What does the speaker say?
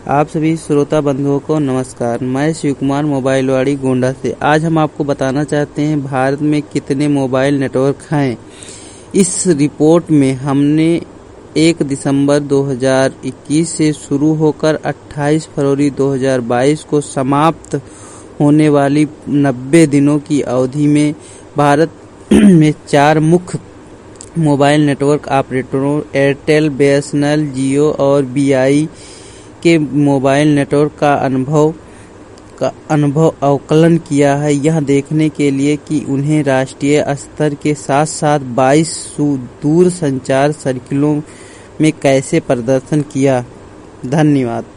आप सभी श्रोता बंधुओं को नमस्कार। मैं शिव कुमार मोबाइलवाड़ी गोंडा से। आज हम आपको बताना चाहते हैं भारत में कितने मोबाइल नेटवर्क हैं। इस रिपोर्ट में हमने 1 दिसंबर 2021 से शुरू होकर 28 फरवरी 2022 को समाप्त होने वाली 90 दिनों की अवधि में भारत में 4 मुख्य मोबाइल नेटवर्क ऑपरेटरों एयरटेल, बीएसएनएल, जियो और वीआई के मोबाइल नेटवर्क का अनुभव अवकलन किया है, यह देखने के लिए कि उन्हें राष्ट्रीय स्तर के साथ साथ 22 दूर संचार सर्किलों में कैसे प्रदर्शन किया। धन्यवाद।